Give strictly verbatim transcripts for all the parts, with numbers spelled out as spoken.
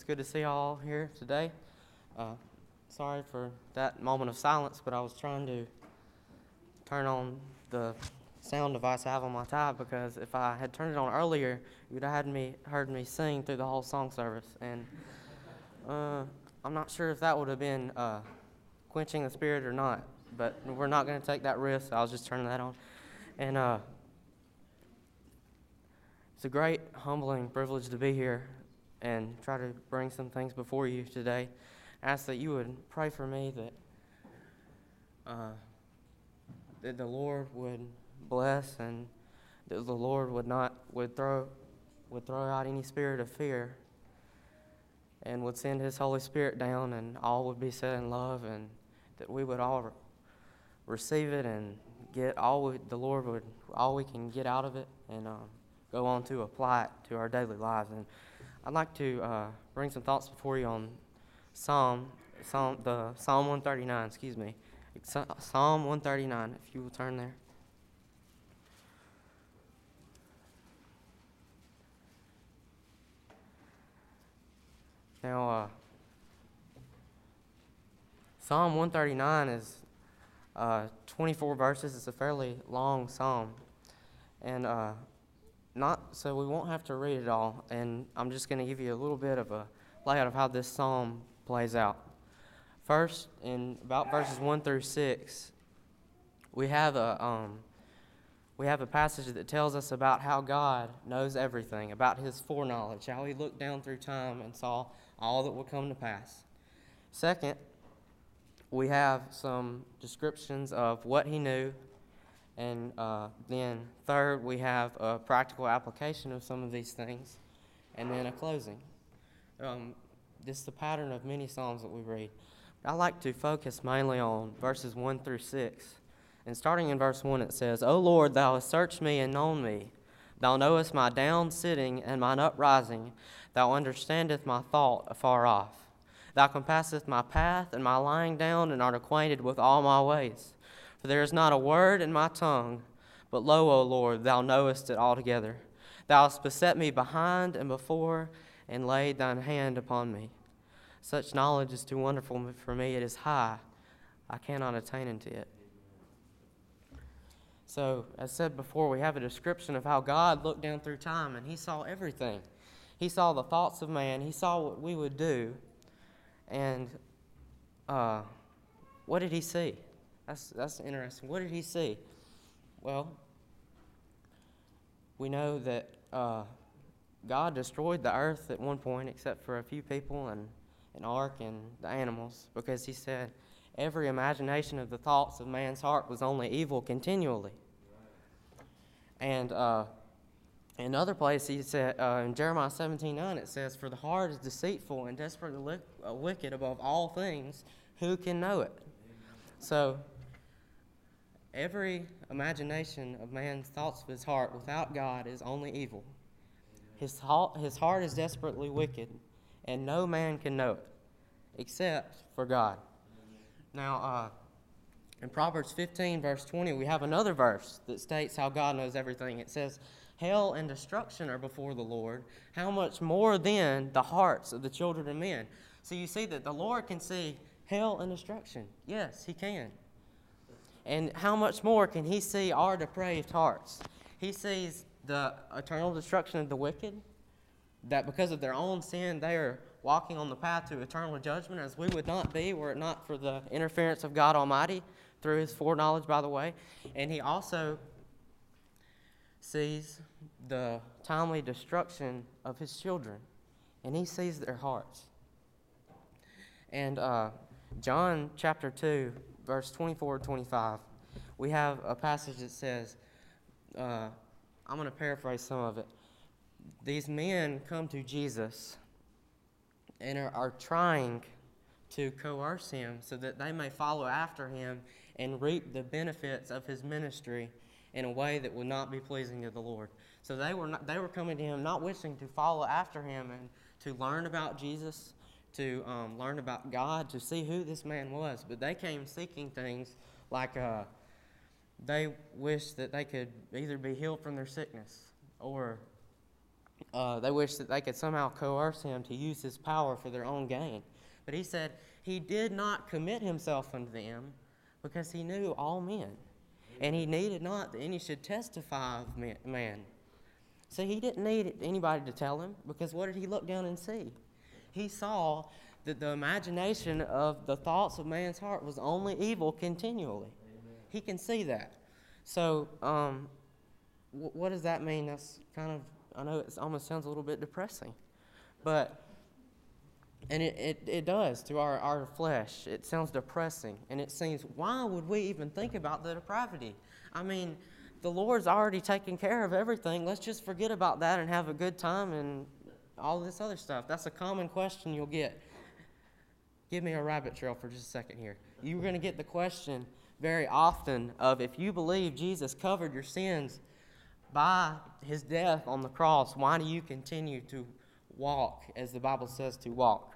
It's good to see y'all here today. Uh, sorry for that moment of silence, but I was trying to turn on the sound device I have on my tie, because if I had turned it on earlier, you would have had me heard me sing through the whole song service, and uh, I'm not sure if that would have been uh, quenching the spirit or not. But we're not going to take that risk. So I was just turning that on, and uh, it's a great, humbling privilege to be here and try to bring some things before you today. I ask that you would pray for me, that uh, that the Lord would bless, and that the Lord would not would throw would throw out any spirit of fear, and would send His Holy Spirit down, and all would be said in love, and that we would all re- receive it and get all we, the Lord would all we can get out of it, and um, go on to apply it to our daily lives. And I'd like to uh, bring some thoughts before you on Psalm, Psalm, the Psalm one thirty-nine. Excuse me, it's Psalm one thirty-nine. If you will turn there. Now, uh, Psalm one thirty-nine is uh, twenty-four verses. It's a fairly long psalm, and uh, not so we won't have to read it all. And I'm just going to give you a little bit of a layout of how this psalm plays out. First, in about verses one through six, we have a um, we have a passage that tells us about how God knows everything, about His foreknowledge, how He looked down through time and saw all that would come to pass. Second, we have some descriptions of what He knew, and uh, then third, we have a practical application of some of these things, and then a closing. Um, this is the pattern of many psalms that we read. I like to focus mainly on verses one through six. And starting in verse one, it says, O Lord, Thou hast searched me and known me. Thou knowest my down sitting and mine uprising. Thou understandest my thought afar off. Thou compassest my path and my lying down, and art acquainted with all my ways. For there is not a word in my tongue, but lo, O Lord, Thou knowest it altogether. Thou hast beset me behind and before, and laid Thine hand upon me. Such knowledge is too wonderful for me. It is high. I cannot attain unto it. So, as said before, we have a description of how God looked down through time, and He saw everything. He saw the thoughts of man. He saw what we would do. And uh, what did He see? That's, that's interesting. What did He see? Well, we know that uh, God destroyed the earth at one point, except for a few people and an ark and the animals, because He said every imagination of the thoughts of man's heart was only evil continually. And uh, in another place, He said, uh, in Jeremiah seventeen nine, it says, For the heart is deceitful and desperately li- uh, wicked above all things. Who can know it? So, every imagination of man's thoughts of his heart without God is only evil. His heart, his heart is desperately wicked, and no man can know it, except for God. Now, uh, in Proverbs fifteen, verse twenty, we have another verse that states how God knows everything. It says, Hell and destruction are before the Lord. How much more then the hearts of the children of men? So you see that the Lord can see hell and destruction. Yes, He can. And how much more can He see our depraved hearts? He sees the eternal destruction of the wicked, that because of their own sin, they are walking on the path to eternal judgment, as we would not be were it not for the interference of God Almighty through His foreknowledge, by the way. And He also sees the timely destruction of His children, and He sees their hearts. And uh, John chapter two, verse twenty-four to twenty-five, we have a passage that says, uh, I'm going to paraphrase some of it. These men come to Jesus and are, are trying to coerce Him so that they may follow after Him and reap the benefits of His ministry in a way that would not be pleasing to the Lord. So they were not, they were coming to Him not wishing to follow after Him and to learn about Jesus, to um, learn about God, to see who this man was. But they came seeking things like uh, they wished that they could either be healed from their sickness, or uh, they wished that they could somehow coerce him to use his power for their own gain. But he said he did not commit himself unto them because he knew all men. And he needed not that any should testify of man. See, he didn't need anybody to tell him, because what did he look down and see? He saw that the imagination of the thoughts of man's heart was only evil continually. Amen. He can see that. So, um, w- what does that mean? That's kind of, I know it almost sounds a little bit depressing, but, and it, it, it does to our, our flesh. It sounds depressing, and it seems, why would we even think about the depravity? I mean, the Lord's already taken care of everything. Let's just forget about that and have a good time and all this other stuff. That's a common question you'll get. Give me a rabbit trail for just a second here. You're going to get the question very often of, if you believe Jesus covered your sins by his death on the cross, why do you continue to walk as the Bible says to walk?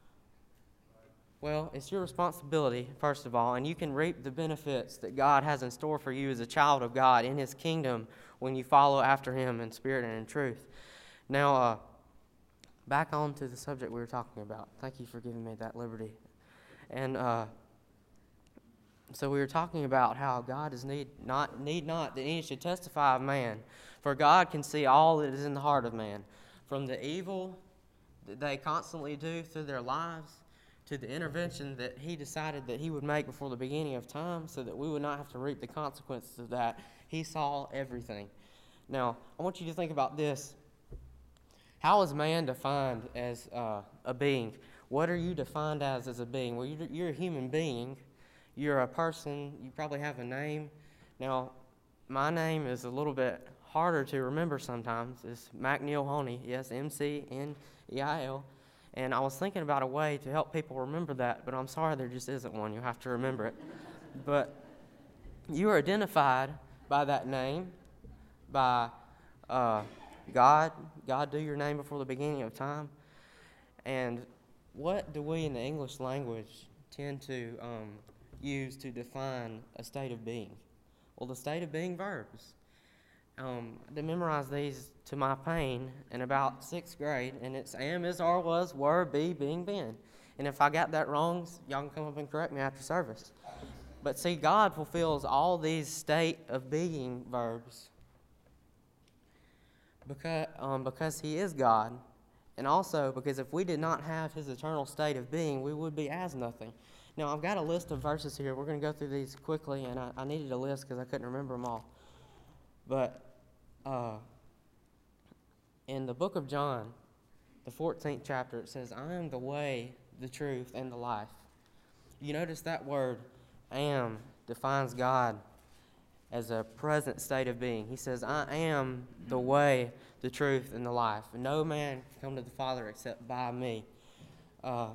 Well, it's your responsibility, first of all, and you can reap the benefits that God has in store for you as a child of God in his kingdom when you follow after him in spirit and in truth. Now, uh, back on to the subject we were talking about. Thank you for giving me that liberty. And uh, so we were talking about how God is need not need not that any should testify of man, for God can see all that is in the heart of man, from the evil that they constantly do through their lives to the intervention that he decided that he would make before the beginning of time so that we would not have to reap the consequences of that. He saw everything. Now, I want you to think about this. How is man defined as uh, a being? What are you defined as as a being? Well, you're, you're a human being. You're a person. You probably have a name. Now, my name is a little bit harder to remember sometimes. It's McNeil Honey. Yes, M C N E I L. And I was thinking about a way to help people remember that, but I'm sorry there just isn't one. You'll have to remember it. But you are identified by that name, by uh, God. God do your name before the beginning of time. And what do we in the English language tend to um, use to define a state of being? Well, the state of being verbs. Um, to memorize these to my pain in about sixth grade, and it's am, is, are, was, were, be, being, been. And if I got that wrong, y'all can come up and correct me after service. But see, God fulfills all these state of being verbs because, um, because he is God, and also because if we did not have his eternal state of being, we would be as nothing. Now, I've got a list of verses here. We're going to go through these quickly, and I, I needed a list because I couldn't remember them all. But uh, in the book of John, the fourteenth chapter, it says, I am the way, the truth, and the life. You notice that word, am, defines God as a present state of being. He says, I am the way, the truth, and the life. And no man can come to the Father except by me. Uh,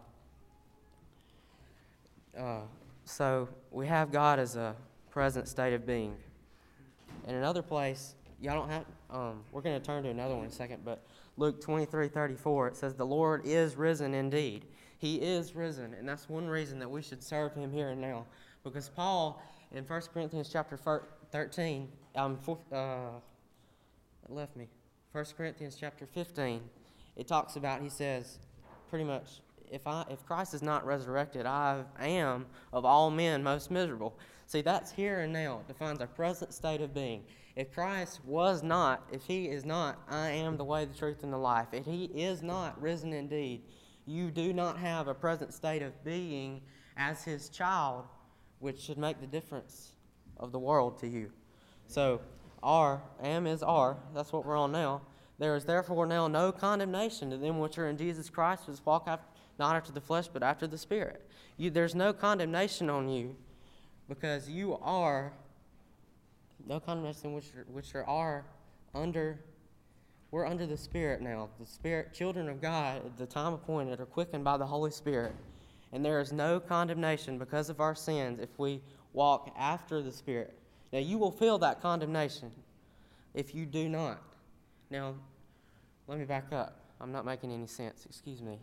uh, so we have God as a present state of being. In another place, y'all don't have, um, we're going to turn to another one in a second, but Luke twenty-three thirty-four, it says, the Lord is risen indeed. He is risen, and that's one reason that we should serve him here and now. Because Paul, in First Corinthians chapter thirteen, um, four, uh, it left me, First Corinthians chapter fifteen, it talks about, he says, pretty much, if I if Christ is not resurrected, I am of all men most miserable. See, that's here and now. It defines our present state of being. If Christ was not, if he is not, I am the way, the truth, and the life. If he is not risen indeed, you do not have a present state of being as his child, which should make the difference of the world to you. So, are, am is are. That's what we're on now. There is therefore now no condemnation to them which are in Jesus Christ, which walk after, not after the flesh, but after the Spirit. You, there's no condemnation on you, because you are, no condemnation which are, which are, are under, we're under the Spirit now. The Spirit, children of God, at the time appointed, are quickened by the Holy Spirit. And there is no condemnation because of our sins if we walk after the Spirit. Now, you will feel that condemnation if you do not. Now, let me back up. I'm not making any sense. Excuse me.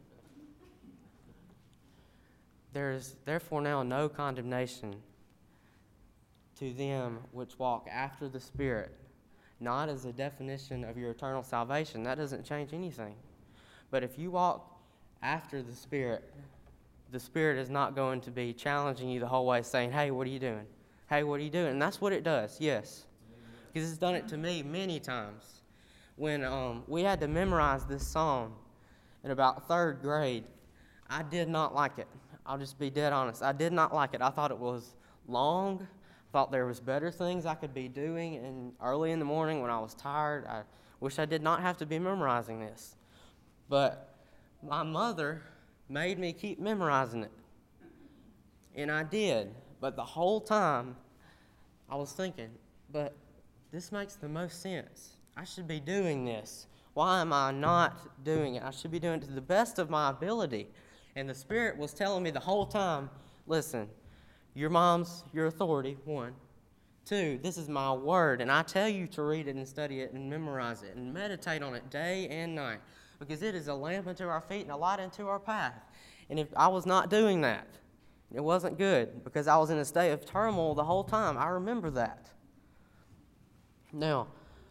There is therefore now no condemnation to them which walk after the Spirit. not as a definition of your eternal salvation. That doesn't change anything. But if you walk after the Spirit, the Spirit is not going to be challenging you the whole way, saying, hey, what are you doing? Hey, what are you doing? And that's what it does, yes. Because it's done it to me many times. When um, we had to memorize this psalm in about third grade, I did not like it. I'll just be dead honest. I did not like it. I thought it was long. I thought there was better things I could be doing. And early in the morning when I was tired, I wish I did not have to be memorizing this. But my mother made me keep memorizing it. And I did. But the whole time, I was thinking, but this makes the most sense. I should be doing this. Why am I not doing it? I should be doing it to the best of my ability. And the Spirit was telling me the whole time, listen, your mom's your authority, one. Two, this is my word, and I tell you to read it and study it and memorize it and meditate on it day and night, because it is a lamp unto our feet and a light unto our path. And if I was not doing that, it wasn't good, because I was in a state of turmoil the whole time. I remember that. Now,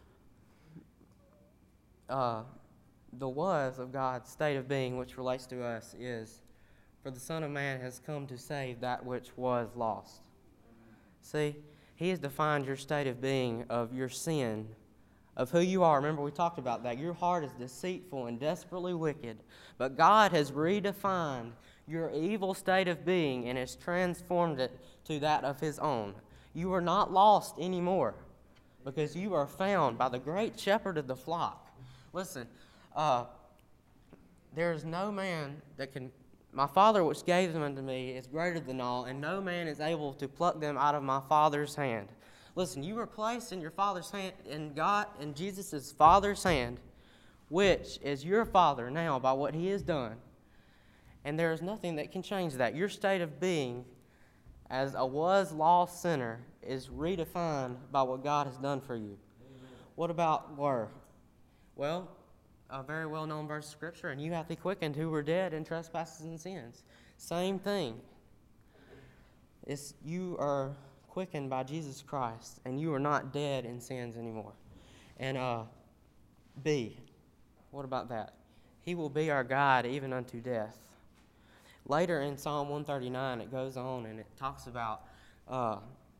uh, the was of God's state of being, which relates to us, is, for the Son of Man has come to save that which was lost. See, He has defined your state of being, of your sin, of who you are. Remember, we talked about that. Your heart is deceitful and desperately wicked. But God has redefined your evil state of being and has transformed it to that of His own. You are not lost anymore, because you are found by the great shepherd of the flock. Listen, uh, there is no man that can... My Father which gave them unto me is greater than all, and no man is able to pluck them out of my Father's hand. Listen, you were placed in your Father's hand, in God, in Jesus' Father's hand, which is your Father now by what He has done. And there is nothing that can change that. Your state of being as a was lost sinner is redefined by what God has done for you. Amen. What about were? Well, a very well-known verse of Scripture, and you hath He quickened who were dead in trespasses and sins. Same thing. It's, you are quickened by Jesus Christ, and you are not dead in sins anymore. And uh, B, what about that? He will be our guide even unto death. Later in Psalm one thirty-nine, it goes on and it talks about, uh,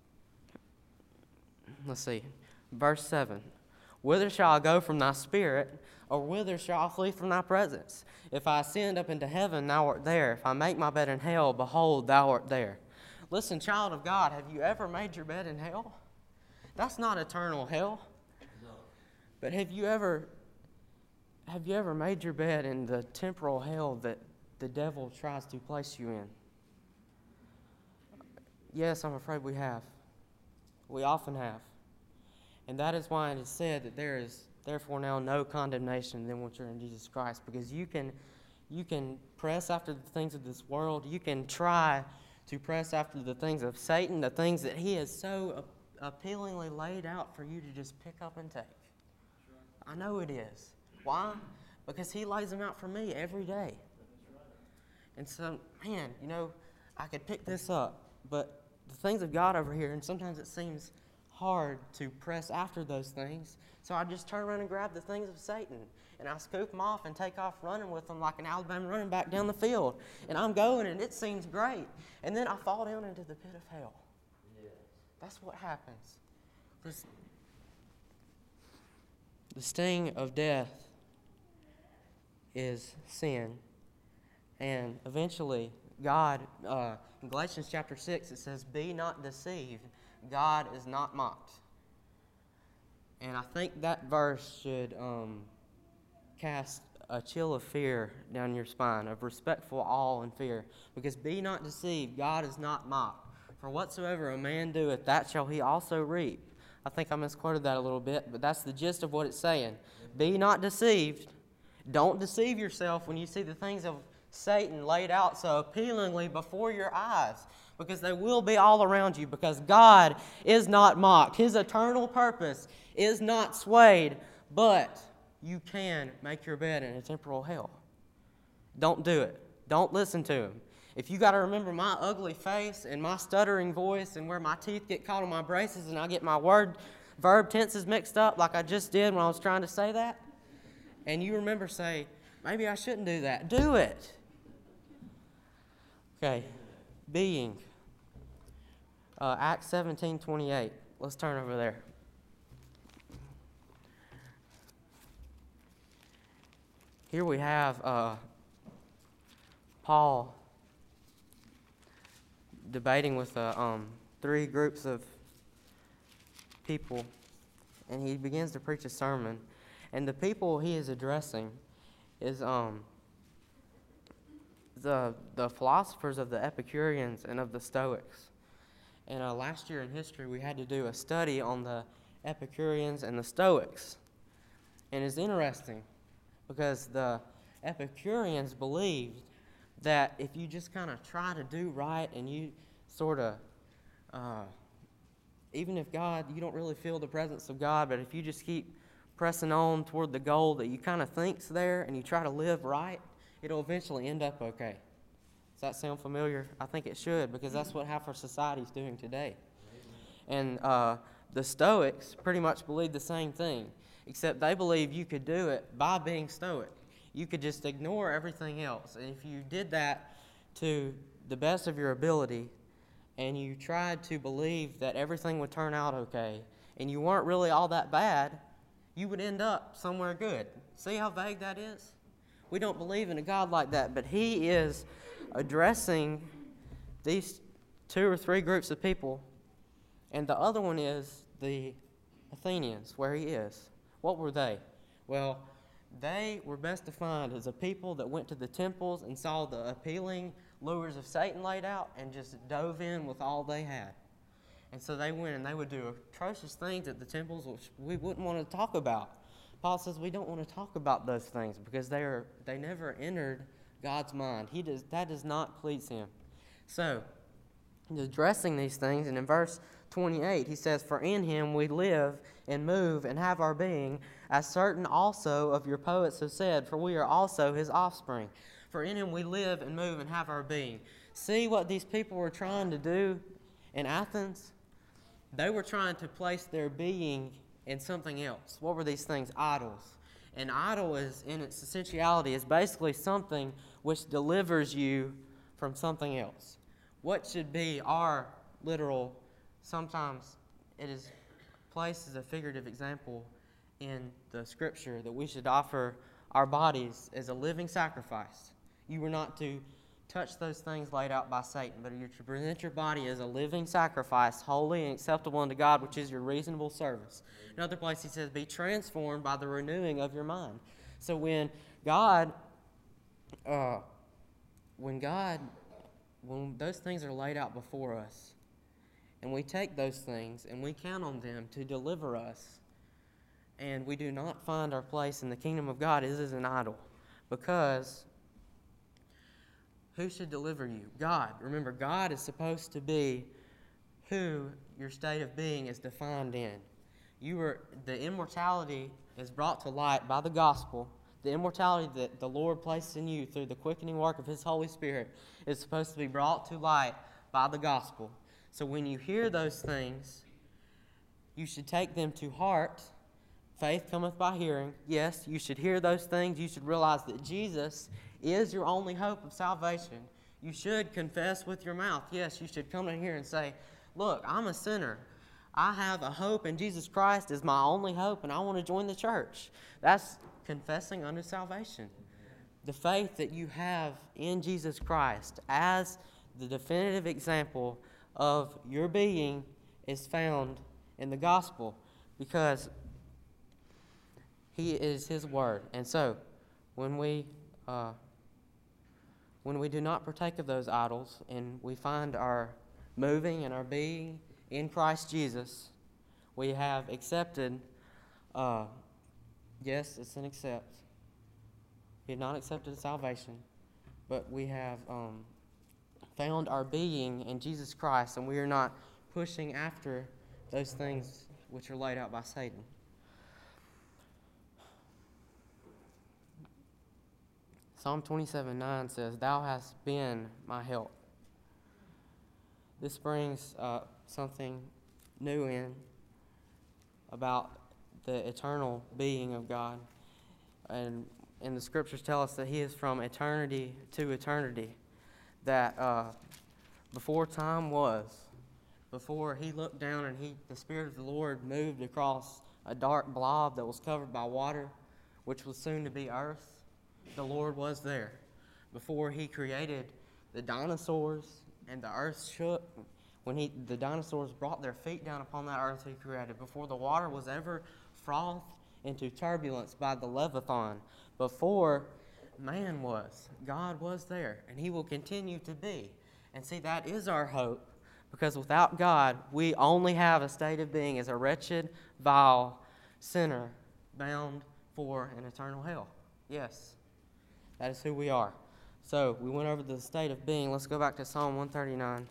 let's see, verse seven. Whither shall I go from thy spirit, or whither shall I flee from thy presence? If I ascend up into heaven, thou art there. If I make my bed in hell, behold, thou art there. Listen, child of God, have you ever made your bed in hell? That's not eternal hell. No. But have you ever, have you ever made your bed in the temporal hell that the devil tries to place you in? Yes, I'm afraid we have. We often have. And that is why it is said that there is therefore now no condemnation in them which are in Jesus Christ, because you can, you can press after the things of this world. You can try to press after the things of Satan, the things that he has so appealingly laid out for you to just pick up and take. I know it is. Why? Because he lays them out for me every day. And so, man, you know, I could pick this up, but the things of God over here, and sometimes it seems hard to press after those things. So I just turn around and grab the things of Satan, and I scoop them off and take off running with them like an Alabama running back down the field. And I'm going, and it seems great. And then I fall down into the pit of hell. Yes. That's what happens. This, the sting of death is sin. And eventually, God, uh, in Galatians chapter six, it says, "Be not deceived. God is not mocked." And I think that verse should um, cast a chill of fear down your spine, of respectful awe and fear. Because be not deceived, God is not mocked. For whatsoever a man doeth, that shall he also reap. I think I misquoted that a little bit, but that's the gist of what it's saying. Be not deceived. Don't deceive yourself when you see the things of Satan laid out so appealingly before your eyes, because they will be all around you, because God is not mocked. His eternal purpose is not swayed, but you can make your bed in a temporal hell. Don't do it. Don't listen to him. If you got to remember my ugly face and my stuttering voice and where my teeth get caught on my braces and I get my word verb tenses mixed up like I just did when I was trying to say that, and you remember say, maybe I shouldn't do that, do it. Okay, being. Uh, Acts seventeen twenty-eight. Let's turn over there. Here we have uh, Paul debating with uh, um, three groups of people, and he begins to preach a sermon. And the people he is addressing is um, the the philosophers of the Epicureans and of the Stoics. And uh, last year in history, we had to do a study on the Epicureans and the Stoics. And it's interesting because the Epicureans believed that if you just kind of try to do right and you sort of, uh, even if God, you don't really feel the presence of God, but if you just keep pressing on toward the goal that you kind of think's there and you try to live right, it'll eventually end up okay. Does that sound familiar? I think it should, because that's what half our society is doing today. And uh, the Stoics pretty much believe the same thing, except they believe you could do it by being Stoic. You could just ignore everything else. And if you did that to the best of your ability, and you tried to believe that everything would turn out okay, and you weren't really all that bad, you would end up somewhere good. See how vague that is? We don't believe in a God like that, but he is addressing these two or three groups of people, and the other one is the Athenians, where he is. What were they? Well, they were best defined as a people that went to the temples and saw the appealing lures of Satan laid out and just dove in with all they had. And so they went and they would do atrocious things at the temples which we wouldn't want to talk about. Paul says we don't want to talk about those things because they are they never entered God's mind. He does that does not please him. So, he's addressing these things, and in verse twenty-eight he says, "For in him we live and move and have our being, as certain also of your poets have said, for we are also his offspring. For in him we live and move and have our being." See what these people were trying to do in Athens? They were trying to place their being in something else. What were these things? Idols. An idol is, in its essentiality, is basically something which delivers you from something else. What should be our literal, sometimes it is placed as a figurative example in the Scripture, that we should offer our bodies as a living sacrifice. You were not to touch those things laid out by Satan, but you're to present your body as a living sacrifice, holy and acceptable unto God, which is your reasonable service. Another place he says, be transformed by the renewing of your mind. So when God, uh, when God, when those things are laid out before us, and we take those things and we count on them to deliver us, and we do not find our place in the kingdom of God, it is an idol. Because who should deliver you? God. Remember, God is supposed to be who your state of being is defined in. You are, the immortality is brought to light by the gospel. The immortality that the Lord placed in you through the quickening work of his Holy Spirit is supposed to be brought to light by the gospel. So when you hear those things, you should take them to heart. Faith cometh by hearing. Yes, you should hear those things. You should realize that Jesus is your only hope of salvation. You should confess with your mouth. Yes, you should come in here and say, look, I'm a sinner. I have a hope in Jesus Christ as my only hope, and I want to join the church. That's confessing unto salvation. The faith that you have in Jesus Christ as the definitive example of your being is found in the gospel, because he is his word. And so, when we uh, when we do not partake of those idols and we find our moving and our being in Christ Jesus, we have accepted, uh, yes, it's an accept. We have not accepted salvation, but we have um, found our being in Jesus Christ, and we are not pushing after those things which are laid out by Satan. Psalm twenty-seven nine says, "Thou hast been my help." This brings uh, something new in. about the eternal being of God. And, and the scriptures tell us that he is from eternity to eternity. That uh, before time was, before he looked down and he, the Spirit of the Lord moved across a dark blob that was covered by water, which was soon to be earth, the Lord was there. Before he created the dinosaurs and the earth shook, when he, the dinosaurs brought their feet down upon that earth he created, before the water was ever frothed into turbulence by the Leviathan, before man was, God was there, and he will continue to be. And see, that is our hope, because without God, we only have a state of being as a wretched, vile sinner bound for an eternal hell. Yes, that is who we are. So, we went over the state of being. Let's go back to Psalm one thirty-nine.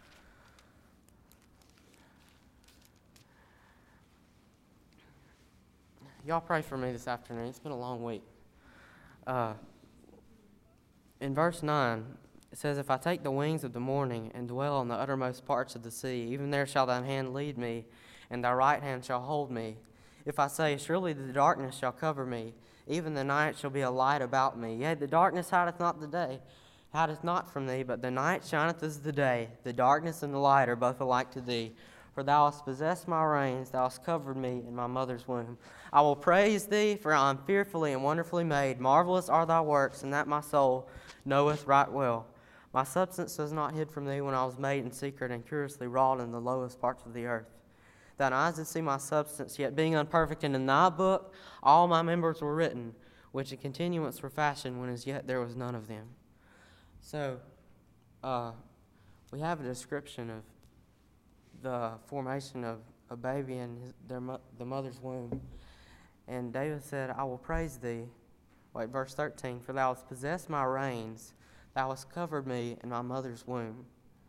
Y'all pray for me this afternoon. It's been a long week. Uh, in verse nine, it says, "If I take the wings of the morning and dwell in the uttermost parts of the sea, even there shall thine hand lead me, and thy right hand shall hold me. If I say, surely the darkness shall cover me, even the night shall be a light about me. Yea, the darkness hideth not the day, hideth not from thee, but the night shineth as the day. The darkness and the light are both alike to thee. For thou hast possessed my reins, thou hast covered me in my mother's womb. I will praise thee, for I am fearfully and wonderfully made. Marvelous are thy works, and that my soul knoweth right well. My substance was not hid from thee when I was made in secret and curiously wrought in the lowest parts of the earth. Thine eyes did see my substance, yet being unperfect, and in thy book all my members were written, which in continuance were fashioned, when as yet there was none of them." So, uh, we have a description of the formation of a baby in his, their, the mother's womb. And David said, "I will praise thee." Wait, verse thirteen, "For thou hast possessed my reins, thou hast covered me in my mother's womb."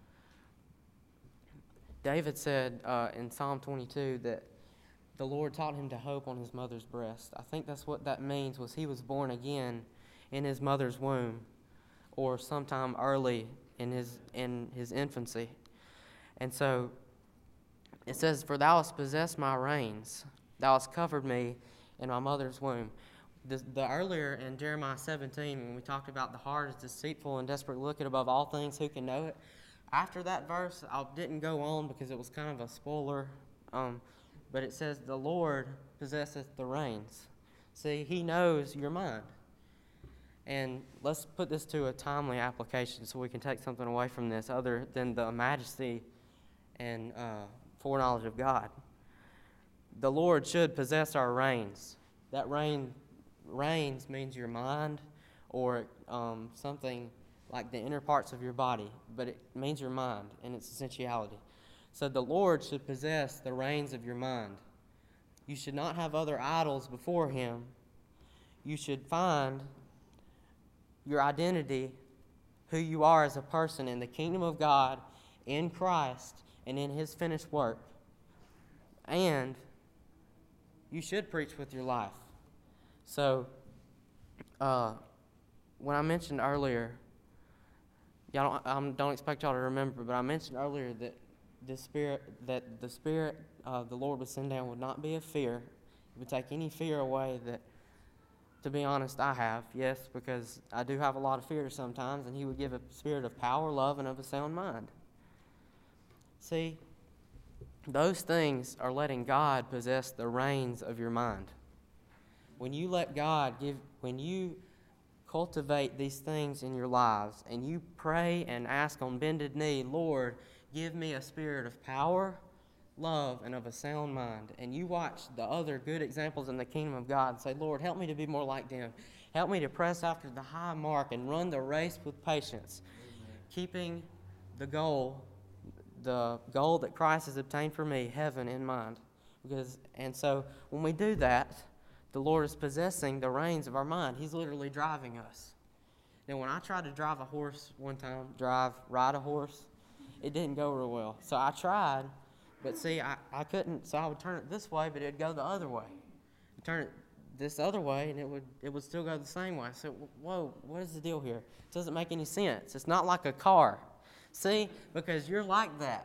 David said uh, in Psalm twenty-two that the Lord taught him to hope on his mother's breast. I think that's what that means, was he was born again in his mother's womb, or sometime early in his in his infancy. And so it says, "For thou hast possessed my reins, thou hast covered me in my mother's womb." The, the earlier in Jeremiah seventeen, when we talked about the heart is deceitful and desperate, looking above all things, who can know it? After that verse, I didn't go on because it was kind of a spoiler, um, but it says, "The Lord possesseth the reins." See, he knows your mind. And let's put this to a timely application so we can take something away from this other than the majesty and uh, foreknowledge of God. The Lord should possess our reins. That rein, reins means your mind, or um, something like the inner parts of your body, but it means your mind in its essentiality. So the Lord should possess the reins of your mind. You should not have other idols before him. You should find your identity, who you are as a person in the kingdom of God, in Christ, and in his finished work. And you should preach with your life. So, uh, when I mentioned earlier, y'all don't, I don't expect y'all to remember, but I mentioned earlier that the spirit, that the spirit of the Lord would send down would not be of fear. It would take any fear away that, to be honest, I have. Yes, because I do have a lot of fear sometimes, and he would give a spirit of power, love, and of a sound mind. See, those things are letting God possess the reins of your mind. When you let God give, when you cultivate these things in your lives, and you pray and ask on bended knee, "Lord, give me a spirit of power, love, and of a sound mind," and you watch the other good examples in the kingdom of God and say, "Lord, help me to be more like them. Help me to press after the high mark and run the race with patience," Amen. Keeping the goal, the goal that Christ has obtained for me, heaven, in mind. Because, and so when we do that, the Lord is possessing the reins of our mind. He's literally driving us. Now, when I tried to drive a horse one time, drive, ride a horse, it didn't go real well. So I tried, but see, I, I couldn't, so I would turn it this way, but it would go the other way. I'd turn it this other way, and it would it would still go the same way. So, whoa, what is the deal here? It doesn't make any sense. It's not like a car. See, because you're like that.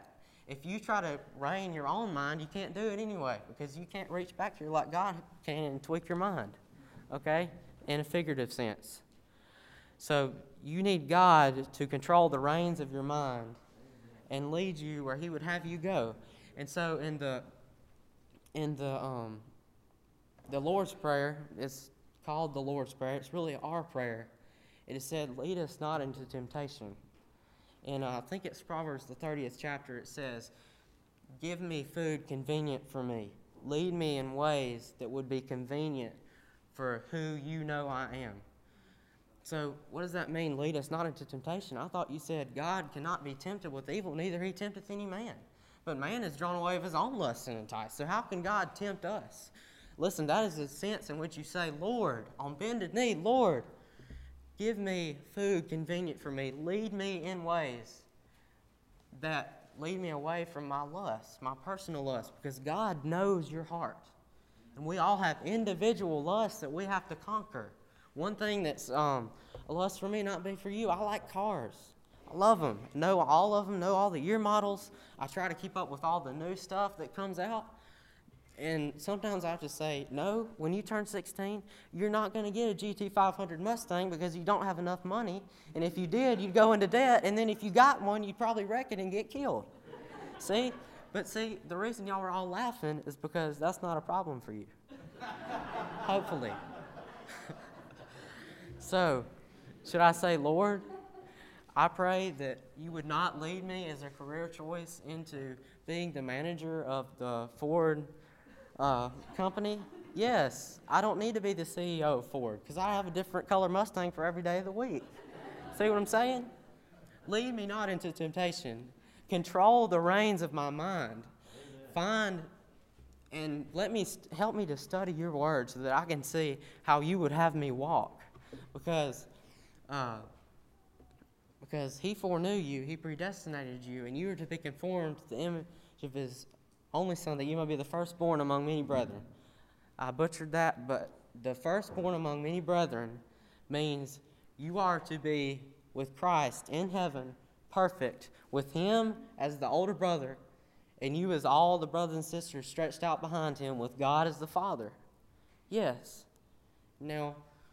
if you try to rein your own mind, you can't do it anyway, because you can't reach back here like God can and tweak your mind, okay, in a figurative sense. So you need God to control the reins of your mind and lead you where He would have you go. And so in the in the um, the Lord's Prayer, it's called the Lord's Prayer. It's really our prayer. It is said, "Lead us not into temptation." And uh, I think it's Proverbs, the thirtieth chapter, it says, "Give me food convenient for me. Lead me in ways that would be convenient for who you know I am." So what does that mean, lead us not into temptation? I thought you said God cannot be tempted with evil, neither He tempteth any man. But man is drawn away of his own lust and enticed. So how can God tempt us? Listen, that is the sense in which you say, "Lord, on bended knee, Lord, give me food convenient for me. Lead me in ways that lead me away from my lust, my personal lust," because God knows your heart. And we all have individual lusts that we have to conquer. One thing that's um, a lust for me, not be for you, I like cars. I love them. Know all of them, know all the year models. I try to keep up with all the new stuff that comes out. And sometimes I have to say, no, when you turn sixteen, you're not going to get a G T five hundred Mustang because you don't have enough money. And if you did, you'd go into debt. And then if you got one, you'd probably wreck it and get killed. See? But see, the reason y'all were all laughing is because that's not a problem for you. Hopefully. So, should I say, "Lord, I pray that you would not lead me as a career choice into being the manager of the Ford uh, company"? Yes, I don't need to be the C E O of Ford because I have a different color Mustang for every day of the week. See what I'm saying? Lead me not into temptation. Control the reins of my mind. Find and let me st- help me to study your word so that I can see how you would have me walk. Because uh, because He foreknew you, He predestinated you, and you are to be conformed to the image of His only Son, that you may be the firstborn among many brethren. I butchered that, but the firstborn among many brethren means you are to be with Christ in heaven, perfect, with Him as the older brother, and you as all the brothers and sisters stretched out behind Him, with God as the Father. Yes. Now,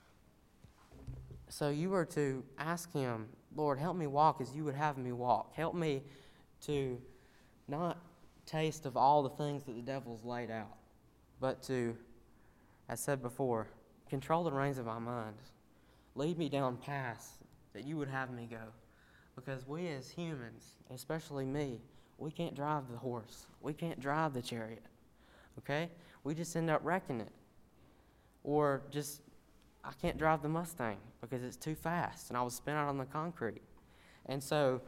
so you are to ask Him, "Lord, help me walk as you would have me walk. Help me to not taste of all the things that the devil's laid out, but to, as said before, control the reins of my mind. Lead me down paths that you would have me go." Because we as humans, especially me, we can't drive the horse. We can't drive the chariot. Okay? We just end up wrecking it. Or just, I can't drive the Mustang because it's too fast and I was spin out on the concrete. And so,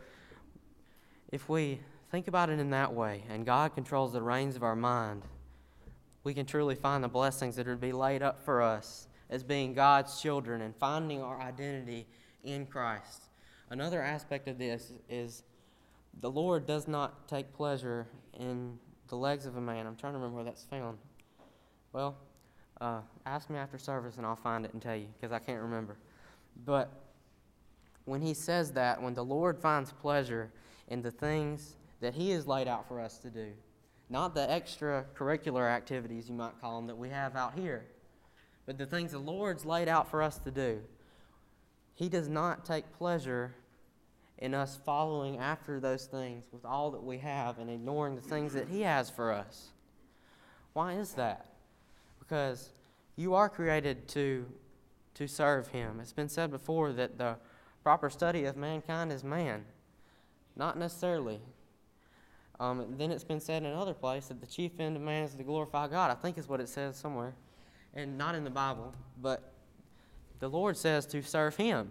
if we think about it in that way, and God controls the reins of our mind, we can truly find the blessings that are to be laid up for us as being God's children and finding our identity in Christ. Another aspect of this is the Lord does not take pleasure in the legs of a man. I'm trying to remember where that's found. Well, uh, ask me after service and I'll find it and tell you, because I can't remember. But when He says that, when the Lord finds pleasure in the things that He has laid out for us to do, not the extracurricular activities, you might call them, that we have out here, but the things the Lord's laid out for us to do, He does not take pleasure in us following after those things with all that we have and ignoring the things that He has for us. Why is that? Because you are created to, to serve Him. It's been said before that the proper study of mankind is man. Not necessarily. Um, then it's been said in another place that the chief end of man is to glorify God. I think is what it says somewhere. And not in the Bible, but the Lord says to serve Him.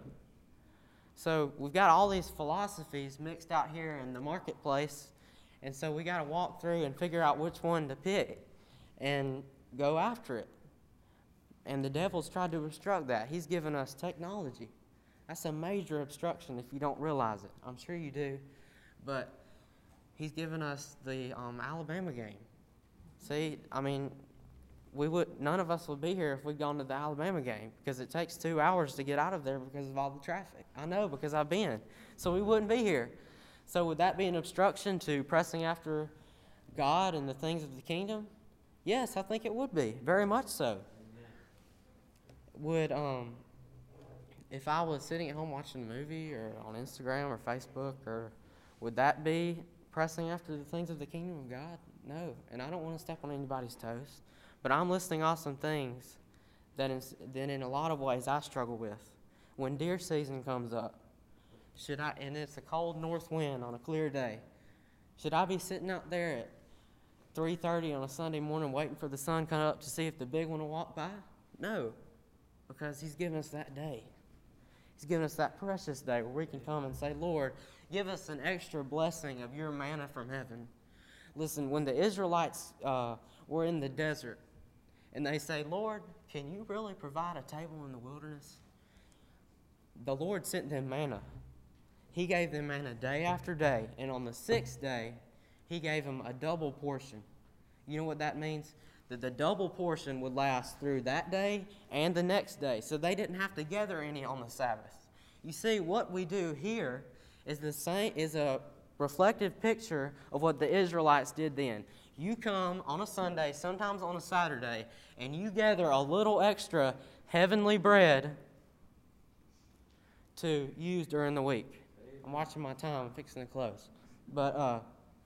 So we've got all these philosophies mixed out here in the marketplace, and so we got to walk through and figure out which one to pick and go after it. And the devil's tried to obstruct that. He's given us technology. That's a major obstruction if you don't realize it. I'm sure you do. But he's given us the um, Alabama game. See, I mean, we would none of us would be here if we'd gone to the Alabama game, because it takes two hours to get out of there because of all the traffic. I know, because I've been. So we wouldn't be here. So would that be an obstruction to pressing after God and the things of the kingdom? Yes, I think it would be, very much so. Amen. Would, um, if I was sitting at home watching a movie or on Instagram or Facebook, or would that be pressing after the things of the kingdom of God? No, and I don't want to step on anybody's toes. But I'm listing off some things that in, that in a lot of ways I struggle with. When deer season comes up, should I, and it's a cold north wind on a clear day, should I be sitting out there at three thirty on a Sunday morning waiting for the sun to come up to see if the big one will walk by? No, because he's given us that day. He's given us that precious day where we can come and say, Lord, give us an extra blessing of your manna from heaven. Listen, when the Israelites uh, were in the desert and they say, Lord, can you really provide a table in the wilderness? The Lord sent them manna. He gave them manna day after day, and on the sixth day, he gave them a double portion. You know what that means? That the double portion would last through that day and the next day, so they didn't have to gather any on the Sabbath. You see, what we do here is the same is a reflective picture of what the Israelites did then. You come on a Sunday, sometimes on a Saturday, and you gather a little extra heavenly bread to use during the week. I'm watching my time. I'm fixing to close. But uh,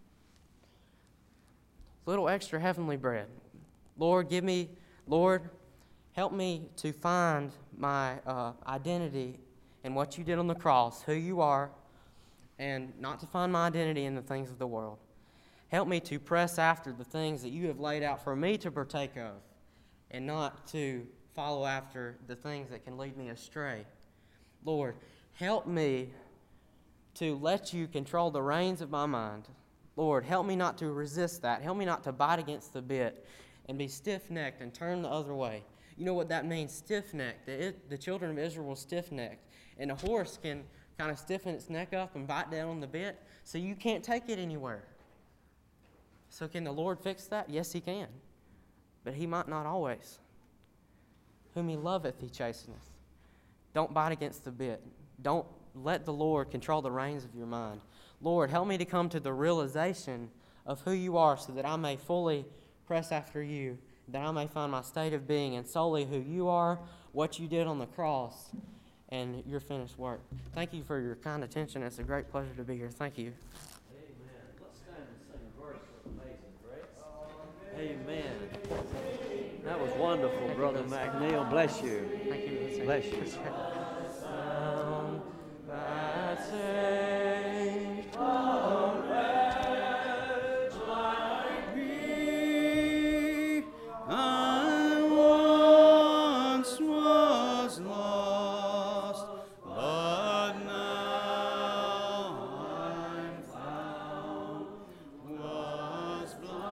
little extra heavenly bread. Lord, give me, Lord, help me to find my uh, identity in what you did on the cross, who you are, and not to find my identity in the things of the world. Help me to press after the things that you have laid out for me to partake of, and not to follow after the things that can lead me astray. Lord, help me to let you control the reins of my mind. Lord, help me not to resist that. Help me not to bite against the bit and be stiff-necked and turn the other way. You know what that means, stiff-necked. The, the children of Israel were stiff-necked. And a horse can kind of stiffen its neck up and bite down on the bit, so you can't take it anywhere. So can the Lord fix that? Yes, he can. But he might not always. Whom he loveth, he chasteneth. Don't bite against the bit. Don't let the Lord control the reins of your mind. Lord, help me to come to the realization of who you are so that I may fully press after you, that I may find my state of being and solely who you are, what you did on the cross, and your finished work. Thank you for your kind attention. It's a great pleasure to be here. Thank you. Amen. Let's stand and sing a verse of Amazing Grace. Amen. That was wonderful, Thank Brother McNeil. Bless you. Thank you. Bless you. Um,